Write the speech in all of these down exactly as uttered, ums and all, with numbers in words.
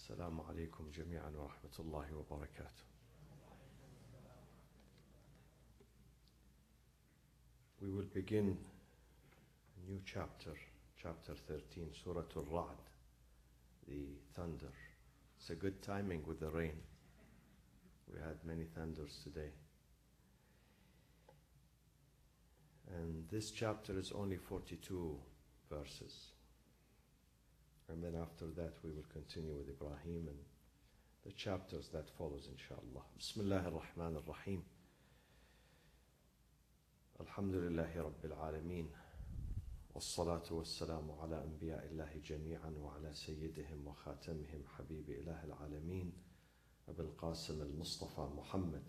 السلام عليكم جميعا ورحمة الله وبركاته. We will begin a new chapter, chapter thirteen, Surah Al-Ra'd, the thunder. It's a good timing with the rain. We had many thunders today. And this chapter is only forty-two verses. And then after that we will continue with Ibrahim and the chapters that follows, inshallah. Bismillah ar-Rahman ar-Rahim. Alhamdulillahi Rabbil Alameen. والصلاة والسلام على أنبياء الله جميعا وعلى سيدهم وخاتمهم حبيب إله العالمين أبي القاسم المصطفى محمد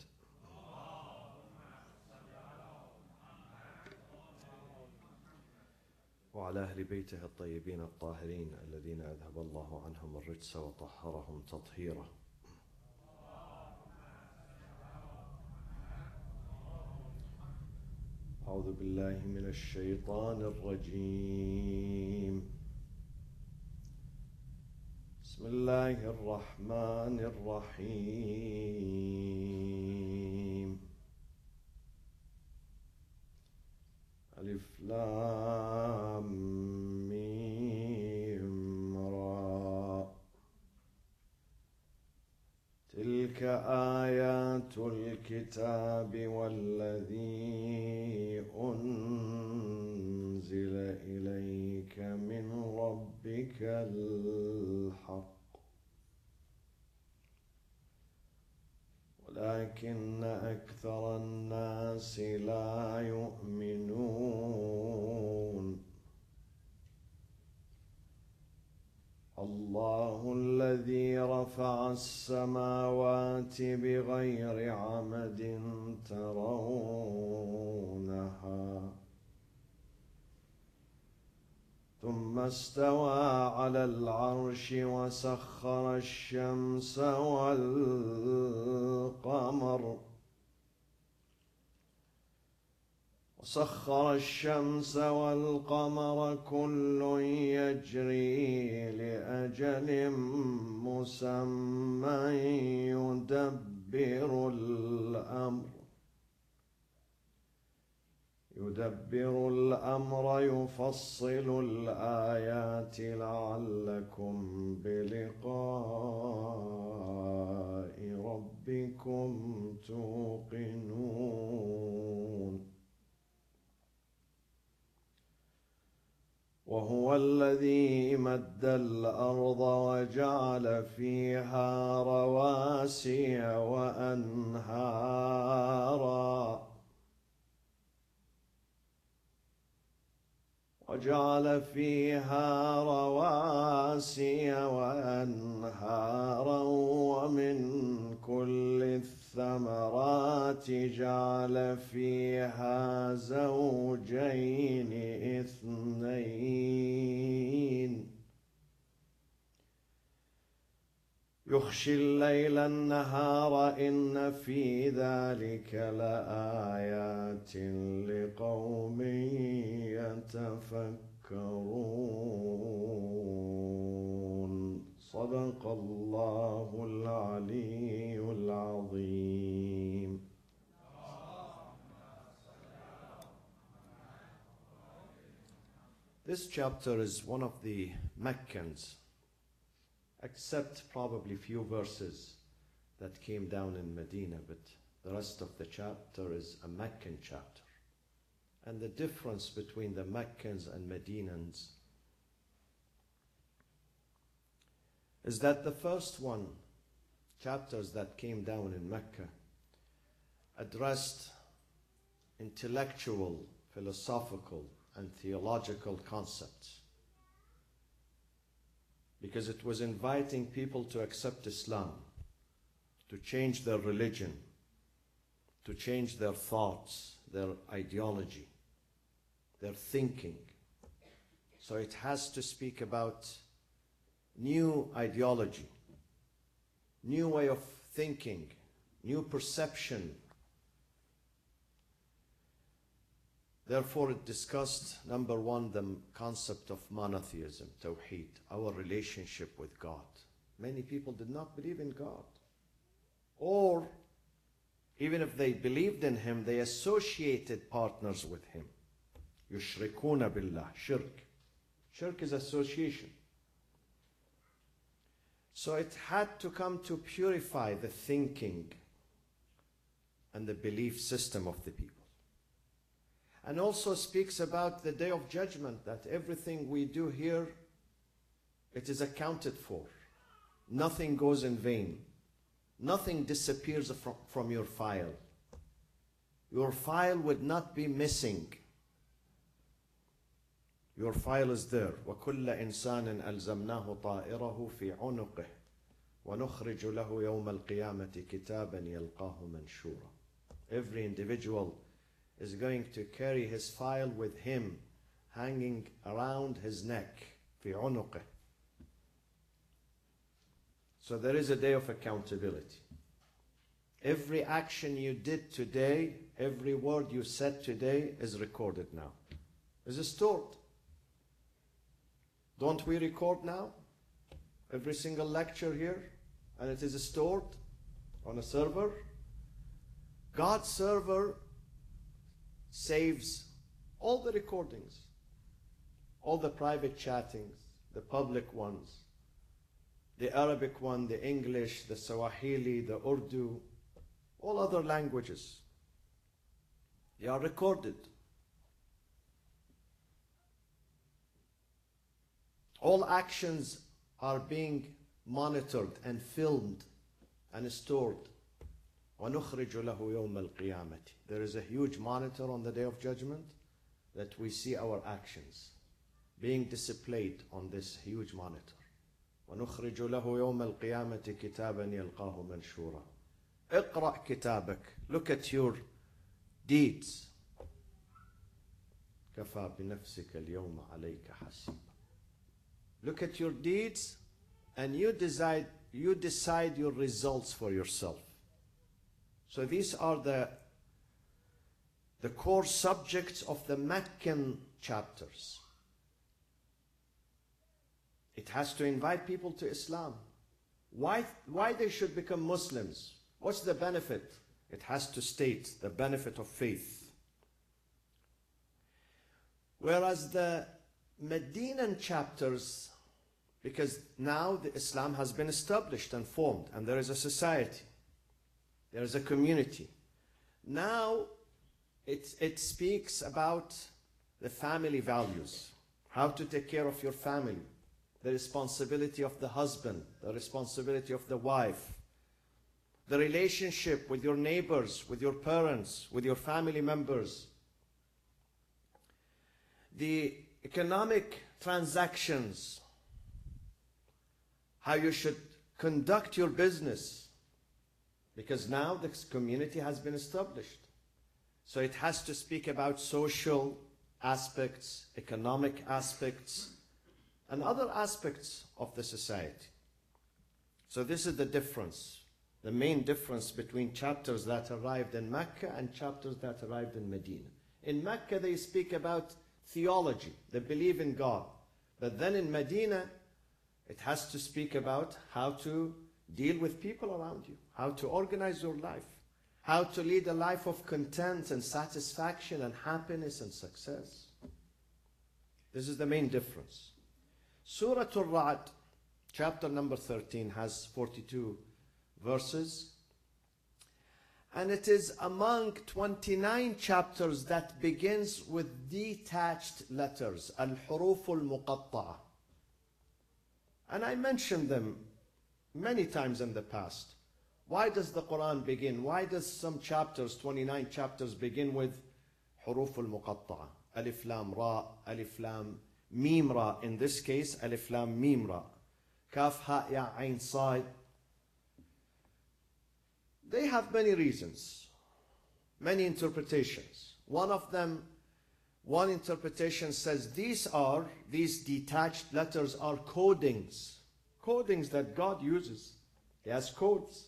وعلى أهل بيته الطيبين الطاهرين الذين أذهب الله عنهم الرجس وطهرهم تطهيرا. أعوذ بالله من الشيطان الرجيم. بسم الله الرحمن الرحيم. ألف لام ميم را. تلك آيات الكتاب والذي أنزل إليك من ربك الحق ولكن أكثر الناس لا يؤمنون. الله الذي رفع السماوات بغير عمد ترونها ثم استوى على العرش وسخر الشمس والقمر وسخر الشمس والقمر كل يجري لأجل مسمى يدبر الأمر يدبر الأمر يفصل الآيات لعلكم بلقاء ربكم توقنون. وهو الذي مد الأرض وجعل فيها رواسي وأنهارا وجعل فيها رواسي وأنهارا ومن كل الثمرات جعل فيها زوجين اثنين يغشي الليل النهار إن في ذلك لآيات لقوم يتفكرون. صدق الله العلي العظيم. This chapter is one of the Meccans, except probably few verses that came down in Medina, but the rest of the chapter is a Meccan chapter. And the difference between the Meccans and Medinans is that the first one, chapters that came down in Mecca, addressed intellectual, philosophical, and theological concepts, because it was inviting people to accept Islam, to change their religion, to change their thoughts, their ideology, their thinking. So it has to speak about new ideology, new way of thinking, new perception. Therefore, it discussed, number one, the concept of monotheism, Tawheed, our relationship with God. Many people did not believe in God. Or, even if they believed in Him, they associated partners with Him. يُشْرِكُونَ بِاللَّهِ. Shirk. Shirk is association. So it had to come to purify the thinking and the belief system of the people. And also speaks about the day of judgment, that everything we do here, it is accounted for. Nothing goes in vain. Nothing disappears from, from your file. Your file would not be missing. Your file is there. وَكُلَّ إِنسَانٍ أَلْزَمْنَاهُ طَائِرَهُ فِي عُنُقِهِ وَنُخْرِجُ لَهُ يَوْمَ الْقِيَامَةِ كِتَابًا يَلْقَاهُ مَنْشُورًا. Every individual is going to carry his file with him, hanging around his neck. فِي عُنُقِهِ. So there is a day of accountability. Every action you did today, every word you said today is recorded now. Is stored. Don't we record now? Every single lecture here, and it is stored on a server. God's server saves all the recordings, all the private chattings, the public ones, the Arabic one, the English, the Swahili, the Urdu, all other languages. They are recorded. All actions are being monitored and filmed and stored. وَنُخْرِجُ لَهُ يَوْمَ الْقِيَامَةِ. There is a huge monitor on the Day of Judgment that we see our actions being displayed on this huge monitor. وَنُخْرِجُ لَهُ يَوْمَ الْقِيَامَةِ كِتَابًا يَلْقَاهُ مَنْشُورًا. اقرأ كتابك. Look at your deeds. كَفَى بِنَفْسِكَ الْيَوْمَ عَلَيْكَ حَسِيبًا. Look at your deeds and you decide, you decide your results for yourself. So these are the, the core subjects of the Meccan chapters. It has to invite people to Islam. Why, why they should become Muslims? What's the benefit? It has to state the benefit of faith. Whereas the Medinan chapters, because now the Islam has been established and formed, and there is a society, there is a community. Now it, it speaks about the family values, how to take care of your family, the responsibility of the husband, the responsibility of the wife, the relationship with your neighbors, with your parents, with your family members, the economic transactions, how you should conduct your business, because now the community has been established. So it has to speak about social aspects, economic aspects, and other aspects of the society. So this is the difference, the main difference between chapters that arrived in Mecca and chapters that arrived in Medina. In Mecca they speak about theology, they believe in God. But then in Medina, it has to speak about how to deal with people around you, how to organize your life, how to lead a life of content and satisfaction and happiness and success. This is the main difference. Surah Al-Ra'd, chapter number thirteen, has forty-two verses. And it is among twenty-nine chapters that begins with detached letters, al-huruf al-muqatta'a. And I mentioned them many times in the past. Why does the Quran begin? Why does some chapters, twenty-nine chapters, begin with huruf al-muqatta'a? Alif lam ra, alif lam mim ra. In this case, alif lam mim ra. Kaf ha ya ain sad. They have many reasons, many interpretations. One of them, one interpretation says these are, these detached letters are codings. Codings that God uses. He has codes.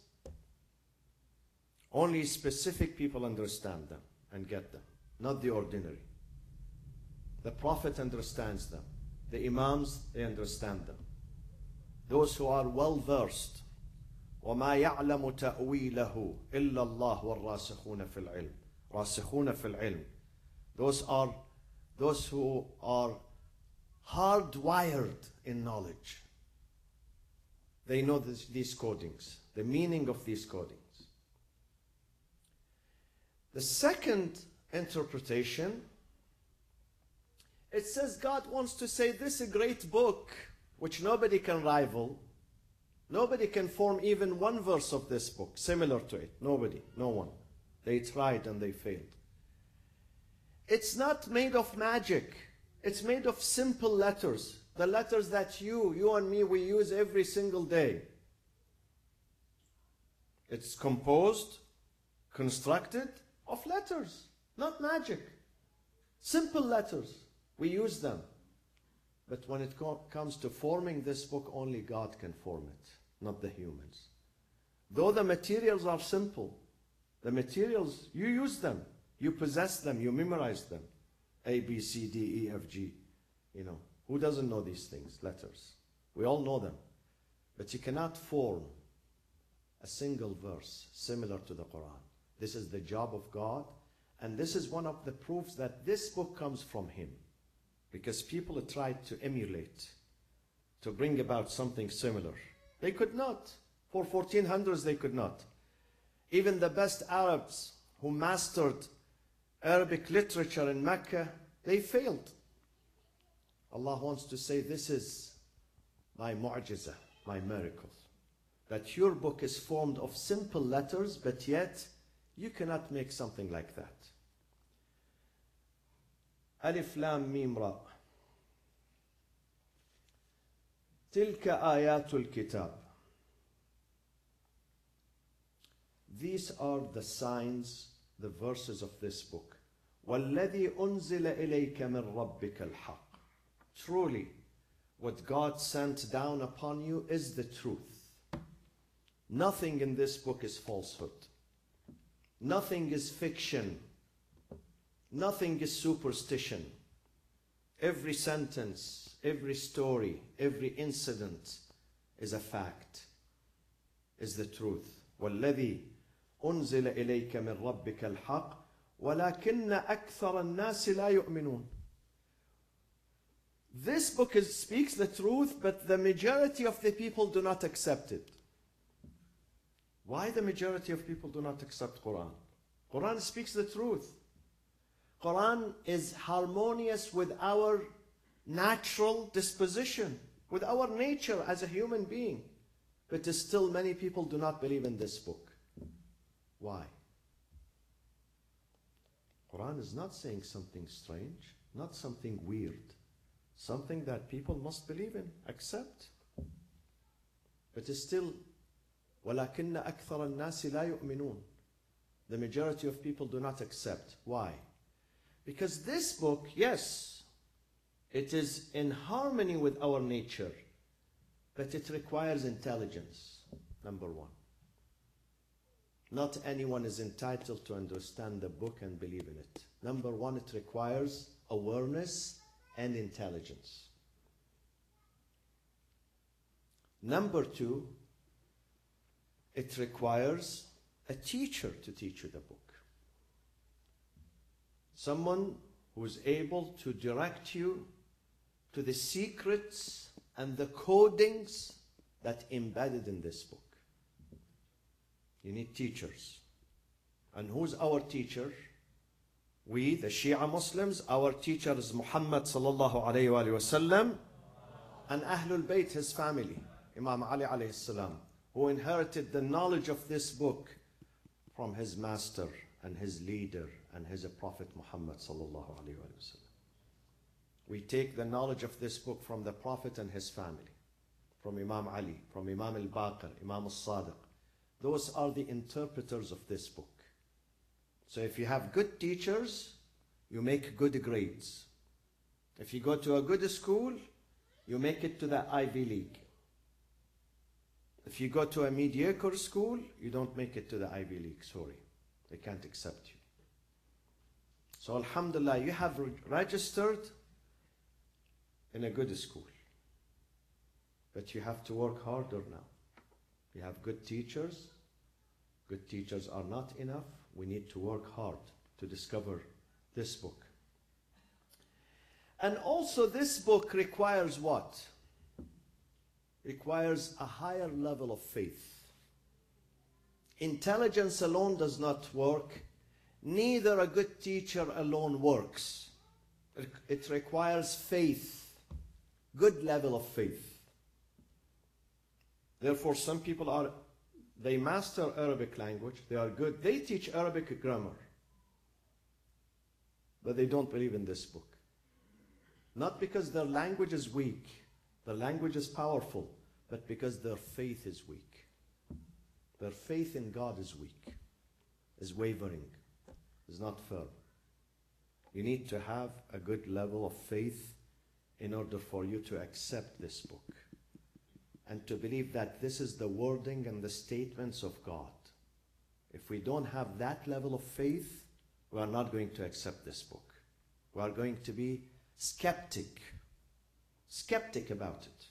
Only specific people understand them and get them, not the ordinary. The Prophet understands them. The Imams, they understand them. those who are well versed. وَمَا يَعْلَمُ تَأْوِيلَهُ إِلَّا اللَّهُ وَالرَّاسِخُونَ فِي الْعِلْمِ. رَاسِخُونَ فِي الْعِلْمِ. Those are those who are hardwired in knowledge. They know this, these codings, the meaning of these codings. The second interpretation, it says God wants to say this is a great book which nobody can rival. Nobody can form even one verse of this book similar to it. Nobody, no one. They tried and they failed. It's not made of magic. It's made of simple letters. The letters that you, you and me, we use every single day. It's composed, constructed of letters, not magic. Simple letters. We use them. But when it co- comes to forming this book, only God can form it, not the humans. Though the materials are simple, the materials, you use them, you possess them, you memorize them. A, B, C, D, E, F, G. You know, who doesn't know these things, letters? We all know them. But you cannot form a single verse similar to the Quran. This is the job of God, and this is one of the proofs that this book comes from Him. Because people tried to emulate, to bring about something similar. They could not. For fourteen hundreds, they could not. Even the best Arabs who mastered Arabic literature in Mecca, they failed. Allah wants to say, this is my mu'jiza, my miracle. That your book is formed of simple letters, but yet you cannot make something like that. Alif Lam Mim Ra. Tilka ayatul kitab. These are the signs, the verses of this book. وَالَّذِي أُنزِلَ إِلَيْكَ مِنْ رَبِّكَ الْحَقِّ. Truly, what God sent down upon you is the truth. Nothing in this book is falsehood. Nothing is fiction. Nothing is superstition. Every sentence, every story, every incident is a fact, is the truth. وَالَّذِي أُنزِلَ إِلَيْكَ مِنْ رَبِّكَ الْحَقِّ وَلَكِنَّ أَكْثَرَ النَّاسِ لَا يُؤْمِنُونَ. This book is, speaks the truth, but the majority of the people do not accept it. Why the majority of people do not accept Quran? Quran speaks the truth. Quran is harmonious with our natural disposition, with our nature as a human being. But still many people do not believe in this book. Why? Quran is not saying something strange, not something weird. Something that people must believe in, accept. But still, وَلَكِنَّ أَكْثَرَ النَّاسِ لَا يُؤْمِنُونَ. The majority of people do not accept. Why? Because this book, yes, it is in harmony with our nature, but it requires intelligence, number one. Not anyone is entitled to understand the book and believe in it. Number one, it requires awareness and intelligence. Number two, it requires a teacher to teach you the book. Someone who is able to direct you to the secrets and the codings that embedded in this book. You need teachers. And who's our teacher? We, the Shia Muslims, our teacher is Muhammad sallallahu alayhi wa sallam and Ahlul Bayt, his family, Imam Ali alayhi salam, who inherited the knowledge of this book from his master and his leader and his Prophet Muhammad sallallahu alayhi wa sallam. We take the knowledge of this book from the Prophet and his family, from Imam Ali, from Imam al-Baqir, Imam al-Sadiq. Those are the interpreters of this book. So if you have good teachers, you make good grades. If you go to a good school, you make it to the Ivy League. If you go to a mediocre school, you don't make it to the Ivy League. Sorry, they can't accept you. So alhamdulillah, you have re- registered in a good school. But you have to work harder now. You have good teachers. Good teachers are not enough. We need to work hard to discover this book. And also this book requires what? Requires a higher level of faith. Intelligence alone does not work. Neither a good teacher alone works. It requires faith, good level of faith. Therefore, some people are, they master Arabic language, they are good, they teach Arabic grammar, but they don't believe in this book. Not because their language is weak, their language is powerful, but because their faith is weak. Their faith in God is weak, is wavering, is not firm. You need to have a good level of faith in order for you to accept this book and to believe that this is the wording and the statements of God. If we don't have that level of faith, we are not going to accept this book. We are going to be skeptic, skeptic about it.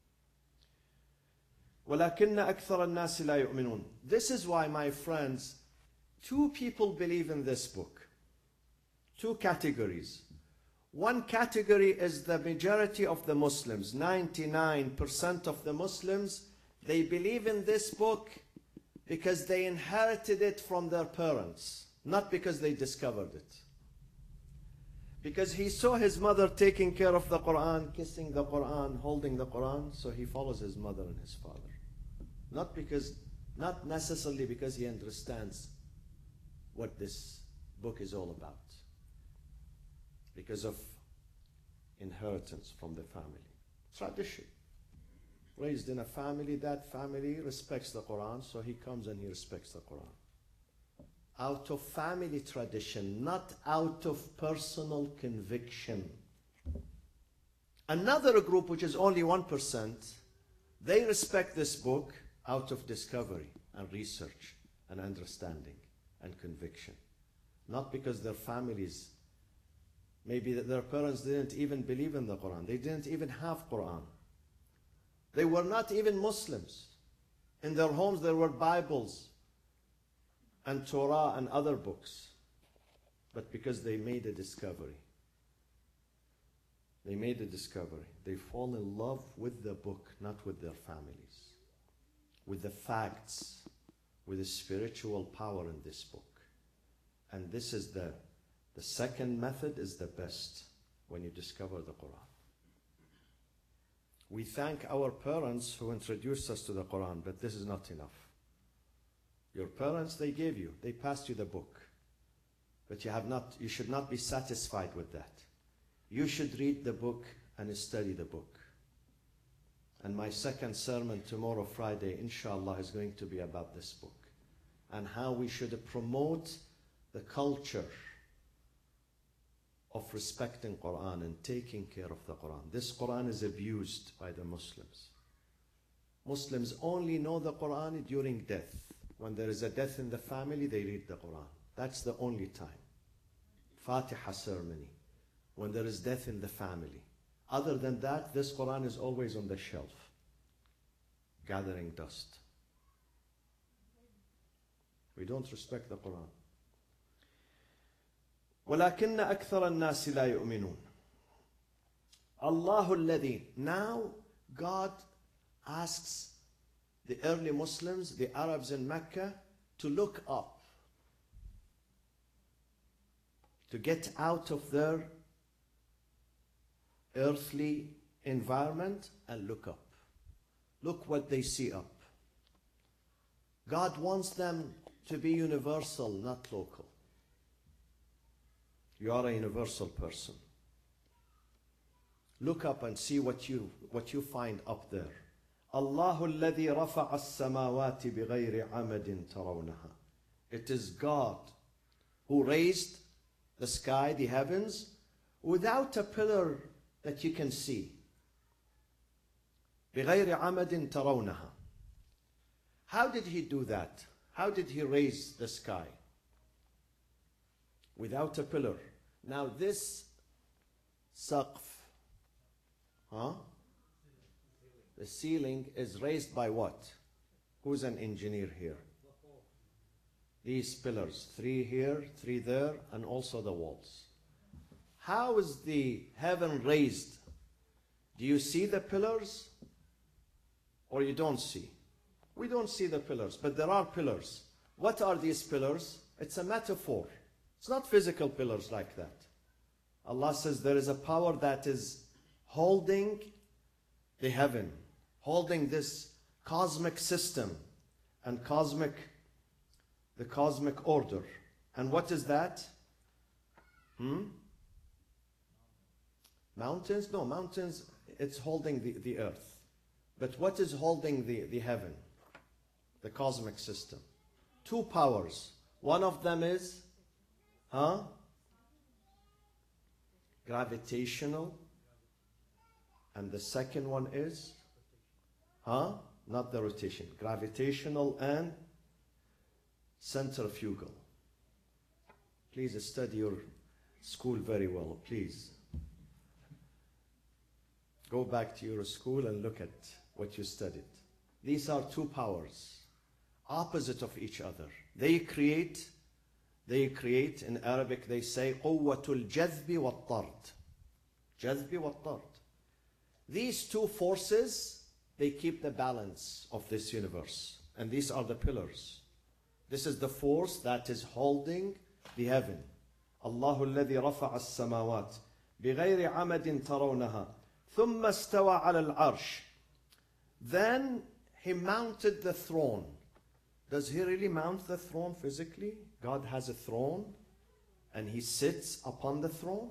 وَلَكِنَّ أَكْثَرَ النَّاسِ لَا يُؤْمِنُونَ. This is why, my friends, two people believe in this book. Two categories. One category is the majority of the Muslims. ninety-nine percent of the Muslims, they believe in this book because they inherited it from their parents, not because they discovered it. Because he saw his mother taking care of the Quran, kissing the Quran, holding the Quran, so he follows his mother and his father. Not because, not necessarily because he understands what this book is all about. Because of inheritance from the family. Tradition. Raised in a family, that family respects the Quran, so he comes and he respects the Quran. Out of family tradition, not out of personal conviction. Another group, which is only one percent, they respect this book out of discovery and research and understanding and conviction. Not because their families, maybe their parents didn't even believe in the Quran. They didn't even have Quran. They were not even Muslims. In their homes there were Bibles and Torah and other books. But because they made a discovery. They made a discovery. They fall in love with the book, not with their families. With the facts, with the spiritual power in this book. And this is the, the second method is the best when you discover the Quran. We thank our parents who introduced us to the Quran, but this is not enough. Your parents, they gave you, they passed you the book. But you have not, you should not be satisfied with that. You should read the book and study the book. And my second sermon tomorrow, Friday, inshallah, is going to be about this book. And how we should promote the culture of respecting Quran and taking care of the Quran. This Quran is abused by the Muslims. Muslims only know the Quran during death. When there is a death in the family, they read the Quran. That's the only time. Fatiha ceremony. When there is death in the family. Other than that, this Quran is always on the shelf, gathering dust. We don't respect the Quran. وَلَكِنَّ أَكْثَرَ النَّاسِ لَا يُؤْمِنُونَ. اللَّهُ الَّذِي. Now God asks the early Muslims, the Arabs in Mecca, to look up, to get out of their earthly environment and look up. Look what they see up. God wants them to be universal, not local. You are a universal person. Look up and see what you, what you find up there. الله الذي رفع السماوات بغير عمد ترونها. It is God who raised the sky, the heavens, without a pillar that you can see. بغير عمد ترونها. How did he do that? How did he raise the sky? Without a pillar. Now this saqf, huh? The ceiling is raised by what? Who's an engineer here? These pillars, three here, three there, and also the walls. How is the heaven raised? Do you see the pillars or you don't see? We don't see the pillars, but there are pillars. What are these pillars? It's a metaphor. It's not physical pillars like that. Allah says there is a power that is holding the heaven, holding this cosmic system and cosmic, the cosmic order. And what is that? Hmm? Mountains? No, mountains, it's holding the, the earth. But what is holding the, the heaven? The cosmic system. Two powers. One of them is, huh? Gravitational. And the second one is, huh? Not the rotation. Gravitational and centrifugal. Please study your school very well, please. Go back to your school and look at what you studied. These are two powers, opposite of each other. They create, they create, in Arabic they say, قوة الجذب والطرد. جذب والطرد. These two forces, they keep the balance of this universe. And these are the pillars. This is the force that is holding the heaven. الله الذي رفع السماوات بغير عمد ترونها ثم استوى على العرش. Then he mounted the throne. Does he really mount the throne physically? God has a throne and he sits upon the throne?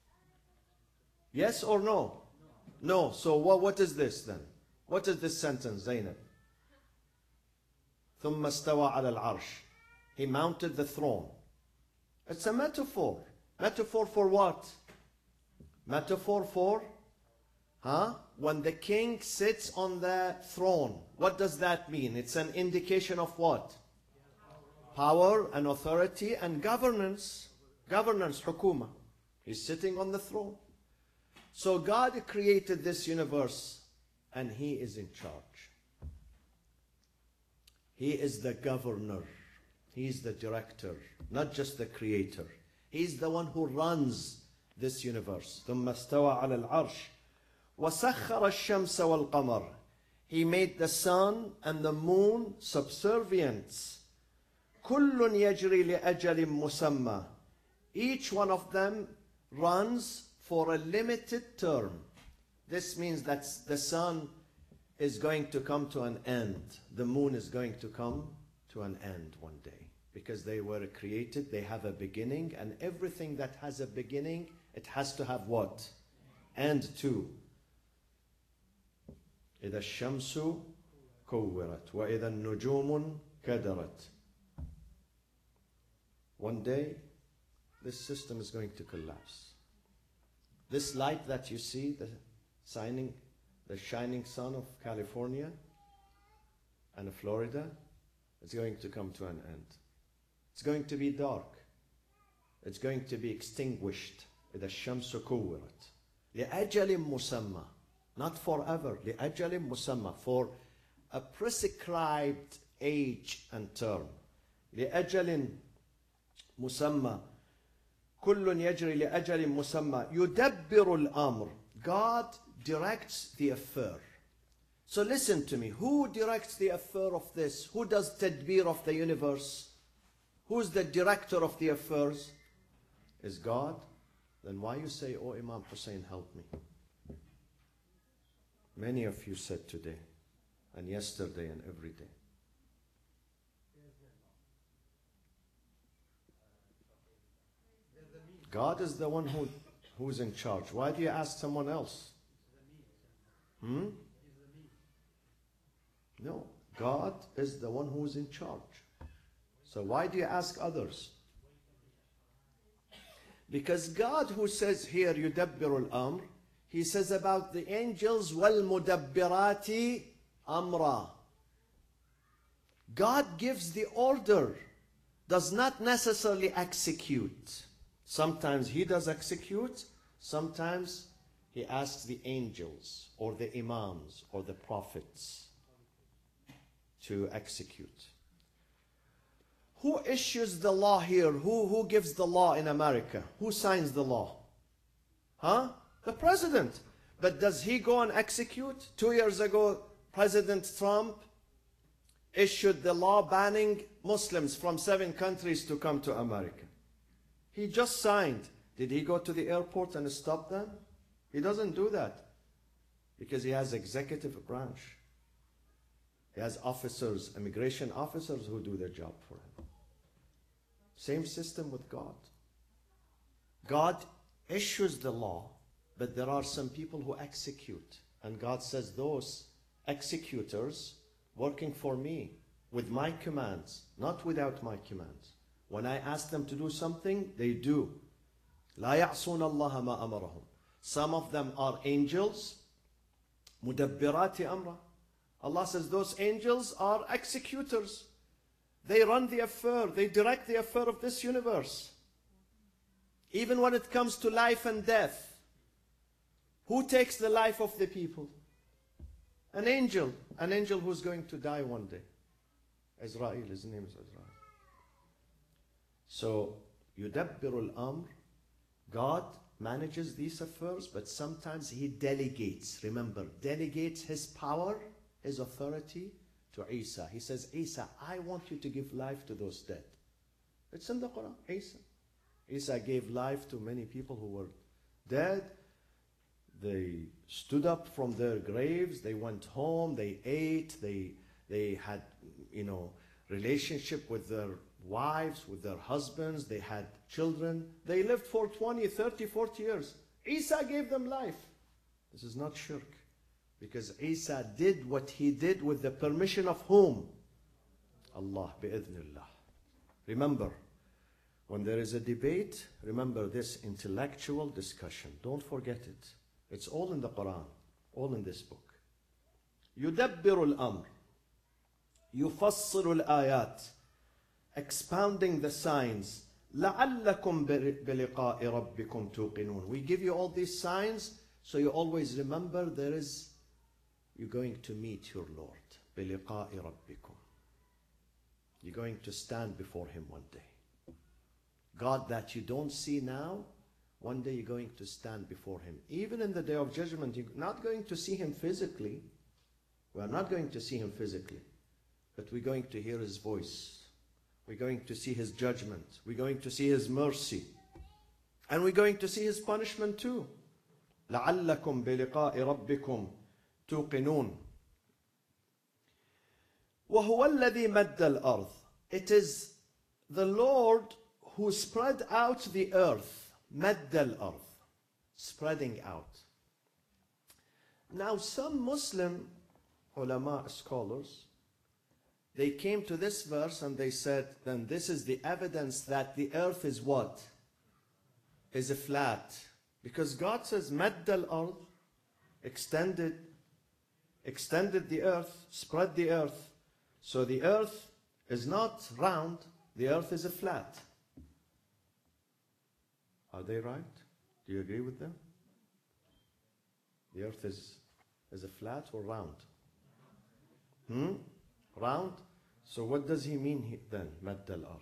Yes or no? No. So what, what is this then? What is this sentence, Zainab? ثم استوى على العرش. He mounted the throne. It's a metaphor. Metaphor for what? Metaphor for, huh? When the king sits on the throne. What does that mean? It's an indication of what? Power and authority and governance. Governance, hukuma. He's sitting on the throne. So God created this universe and he is in charge. He is the governor. He's the director, not just the creator. He's the one who runs this universe. ثم استوى على العرش وسخر الشمس والقمر. He made the sun and the moon subservient. كل يجري لأجل مسمى. Each one of them runs for a limited term. This means that the sun is going to come to an end. The moon is going to come to an end one day. Because they were created, they have a beginning, and everything that has a beginning, it has to have what? End too. إذا الشمس كورت وإذا النجوم كدرت. One day, this system is going to collapse. This light that you see, the shining, the shining sun of California and Florida, it's going to come to an end. It's going to be dark. It's going to be extinguished. إذا الشمس كورت لأجل مسمى. Not forever. لأجل مسمى. For a prescribed age and term. لأجل مسمى. كل يجري لأجل مسمى. يدبر الأمر. God directs the affair. So listen to me. Who directs the affair of this? Who does tadbir of the universe? Who's the director of the affairs? Is God? Then why you say, oh Imam Hussein, help me? Many of you said today, and yesterday, and every day. God is the one who, who's in charge. Why do you ask someone else? Hmm? No, God is the one who's in charge. So why do you ask others? Because God who says here, يُدَبِّرُ الْأَمْرِ, he says about the angels, وَالْمُدَبِّرَاتِ أَمْرًا. God gives the order, does not necessarily execute. Sometimes he does execute, sometimes He asks the angels or the imams or the prophets to execute. Who issues the law here? Who, who gives the law in America? Who signs the law? Huh? The president. But does he go and execute? Two years ago, President Trump issued the law banning Muslims from seven countries to come to America. He just signed. Did he go to the airport and stop them? He doesn't do that because he has executive branch. He has officers, immigration officers who do their job for him. Same system with God. God issues the law, but there are some people who execute. And God says those executors working for me with my commands, not without my commands. When I ask them to do something, they do. لا يعصون الله ما أمرهم. Some of them are angels. مدبرات أمره. Allah says those angels are executors. They run the affair. They direct the affair of this universe. Even when it comes to life and death, who takes the life of the people? An angel. An angel who's going to die one day. Israel, his name is Israel. So, يدبر الأمر. God manages these affairs, but sometimes he delegates. Remember, delegates his power, his authority to Isa. He says, Isa, I want you to give life to those dead. It's in the Quran, Isa. Isa gave life to many people who were dead. They stood up from their graves. They went home. They ate. They, they had, you know, relationship with their wives, with their husbands. They had children. They lived for twenty, thirty, forty years. Isa gave them life. This is not shirk. Because Isa did what he did with the permission of whom? Allah, bi'idhnillah. Remember, when there is a debate, remember this intellectual discussion. Don't forget it. It's all in the Quran, all in this book. يُدَبِّرُ الْأَمْرِ يُفَصِّلُ الْآيَاتِ. Expounding the signs. لَعَلَّكُمْ بِلِقَاءِ رَبِّكُمْ تُوقِنُونَ. We give you all these signs so you always remember there is, you're going to meet your Lord. بِلِقَاءِ رَبِّكُمْ. You're going to stand before him one day. God that you don't see now, one day you're going to stand before him. Even in the day of judgment, you're not going to see him physically. We are not going to see him physically. But we're going to hear his voice. We're going to see his judgment. We're going to see his mercy. And we're going to see his punishment too. لَعَلَّكُمْ بِلِقَاءِ رَبِّكُمْ تُوقِنُونَ. وَهُوَ الَّذِي مَدَّ الْأَرْضِ. It is the Lord who spread out the earth. مَدَّ الْأَرْضِ. Spreading out. Now some Muslim ulama scholars, they came to this verse and they said, then this is the evidence that the earth is what? Is a flat. Because God says, مَدَّ الْأَرْضِ, extended, extended the earth, spread the earth. So the earth is not round, the earth is a flat. Are they right? Do you agree with them? The earth is, is a flat or round? Hmm? Round? So what does he mean he, then? مَدَّ الْأَرْضِ.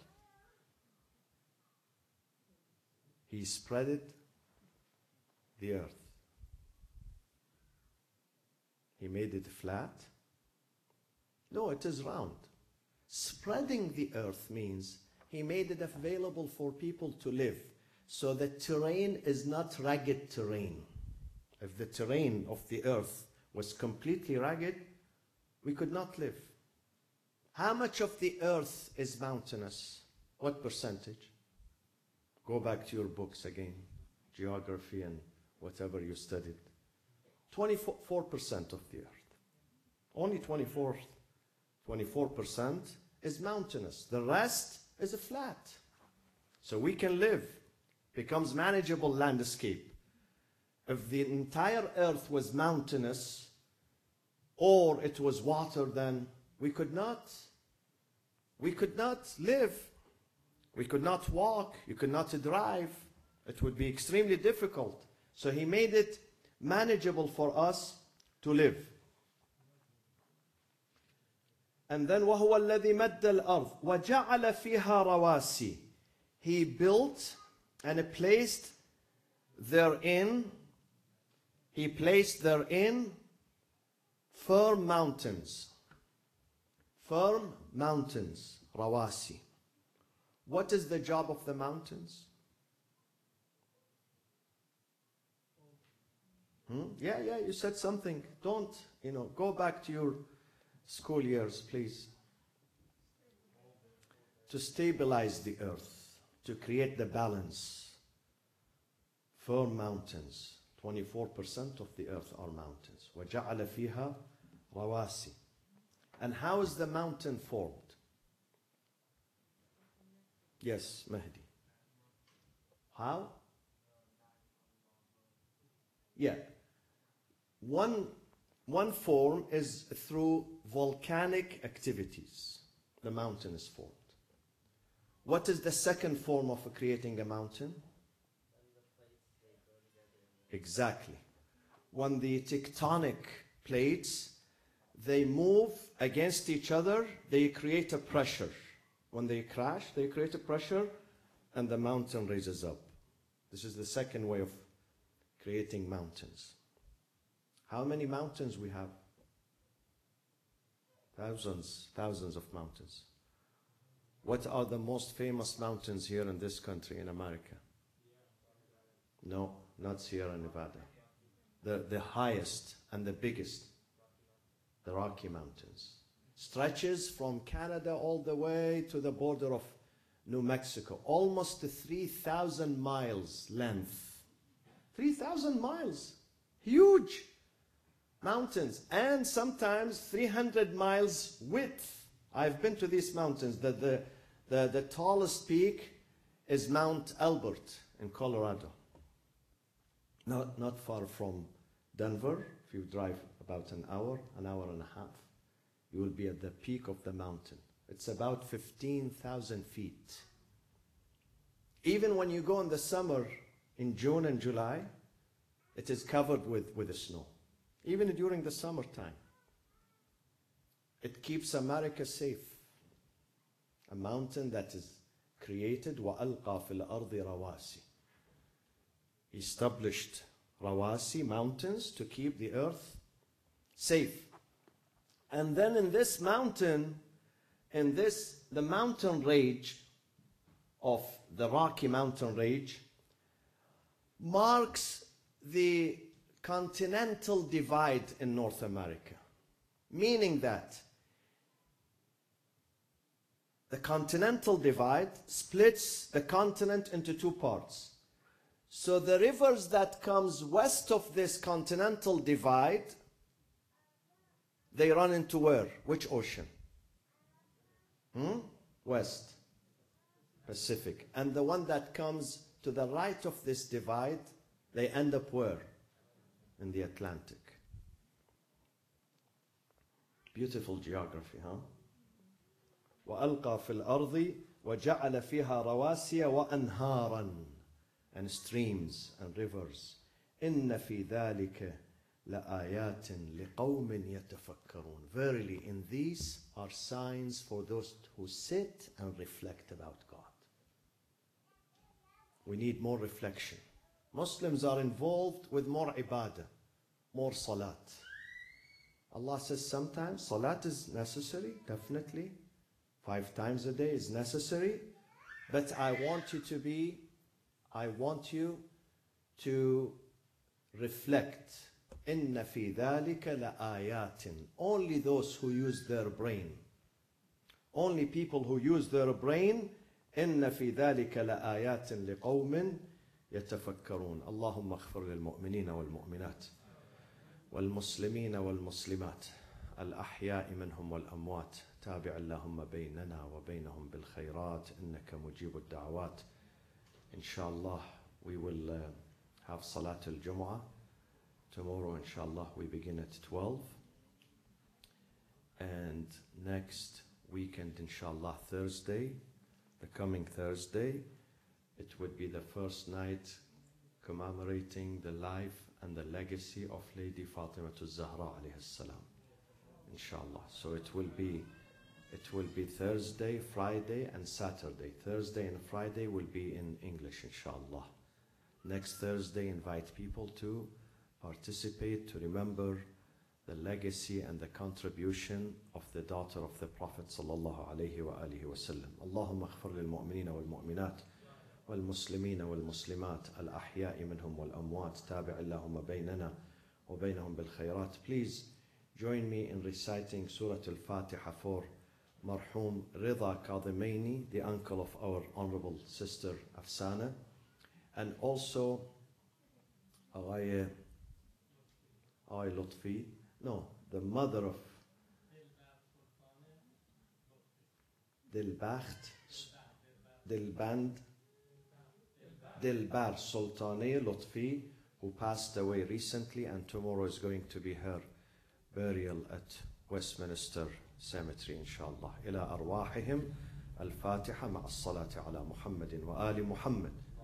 He spreaded the earth. He made it flat. No, it is round. Spreading the earth means he made it available for people to live. So the terrain is not ragged terrain. If the terrain of the earth was completely ragged, we could not live. How much of the earth is mountainous? What percentage? Go back to your books again, geography and whatever you studied. twenty-four percent of the earth. Only twenty-four, twenty-four percent is mountainous. The rest is a flat. So we can live. Becomes manageable landscape. If the entire earth was mountainous or it was water, then we could not, we could not live. We could not walk. You could not drive. It would be extremely difficult. So he made it manageable for us to live. And then وَهُوَ الَّذِي مَدَّ الْأَرْضِ وَجَعَلَ فِيهَا رَوَاسِي. He built and placed therein, he placed therein firm mountains. Firm mountains, rawasi. What is the job of the mountains? Hmm? Yeah, yeah, you said something. Don't, you know, go back to your school years, please. To stabilize the earth, to create the balance. Firm mountains. twenty-four percent of the earth are mountains. وَجَعَلَ فِيهَا رَوَاسِي. And how is the mountain formed? Yes, Mahdi. How? Yeah. One, one form is through volcanic activities. The mountain is formed. What is the second form of creating a mountain? Exactly. When the tectonic plates, they move against each other, they create a pressure. When they crash, they create a pressure and the mountain raises up. This is the second way of creating mountains. How many mountains we have? Thousands, thousands of mountains. What are the most famous mountains here in this country, in America? No, not Sierra Nevada. The, the highest and the biggest, the Rocky Mountains. Stretches from Canada all the way to the border of New Mexico. Almost three thousand miles length. three thousand miles. Huge mountains. And sometimes three hundred miles width. I've been to these mountains. The, the, the, the tallest peak is Mount Albert in Colorado. Not, not far from Denver. If you drive about an hour, an hour and a half, you will be at the peak of the mountain. It's about fifteen thousand feet. Even when you go in the summer, in June and July, it is covered with, with the snow. Even during the summertime. It keeps America safe. A mountain that is created, وَأَلْقَى فِي الْأَرْضِ رَوَاسِي. Established rawasi, mountains, to keep the earth safe. And then in this mountain, in this, the mountain range of the Rocky Mountain range marks the continental divide in North America. Meaning that the continental divide splits the continent into two parts. So the rivers that comes west of this continental divide, they run into where? Which ocean? Hmm? West. Pacific. And the one that comes to the right of this divide, they end up where? In the Atlantic. Beautiful geography, huh? وَأَلْقَى فِي الْأَرْضِ وَجَعَلَ فِيهَا رَوَاسِيَ وَأَنْهَارًا. And streams and rivers. إِنَّ فِي ذَلِكَ لَآيَاتٍ لِقَوْمٍ يَتَفَكَّرُونَ. Verily, in these are signs for those who sit and reflect about God. We need more reflection. Muslims are involved with more ibadah, more salat. Allah says sometimes salat is necessary, definitely. Five times a day is necessary. But I want you to be, I want you to reflect. إِنَّ فِي ذَلِكَ لَآيَاتٍ. Only those who use their brain. Only people who use their brain. إِنَّ فِي ذَلِكَ لَآيَاتٍ لِقَوْمٍ يَتَفَكَّرُونَ. اللهم اغفر للمؤمنين والمؤمنات والمسلمين والمسلمات الأحياء منهم والأموات. تابع اللهم بيننا وبينهم بالخيرات إنك مجيب الدعوات. Inshallah, we will uh, have Salat al-Jumu'ah. Tomorrow, inshallah, we begin at twelve. And next weekend, inshallah, Thursday, the coming Thursday, it would be the first night commemorating the life and the legacy of Lady Fatima al-Zahra alayhi salam, inshallah. So it will be it will be Thursday, Friday and Saturday. Thursday and Friday will be in English, inshallah. Next Thursday, invite people to participate, to remember the legacy and the contribution of the daughter of the Prophet sallallahu alayhi wa alihi wa sallam. Allahumma aghfir lil mu'minina wal mu'minat wal muslimina wal muslimat al ahya'i minhum wal amwat tabi' Allahumma baynana wa baynahum bil khayrat. Please join me in reciting Surah Al-Fatiha for Marhum Rida Kadhimaini, the uncle of our honorable sister Afsana, and also Aghay Aghay Lutfi, no, the mother of Dilbacht, Dilband, Dilbar Sultani Lutfi, who passed away recently, and tomorrow is going to be her burial at Westminster Cemetery, inshallah. إلى أرواحهم الفاتحة مع الصلاة على محمد وآل محمد.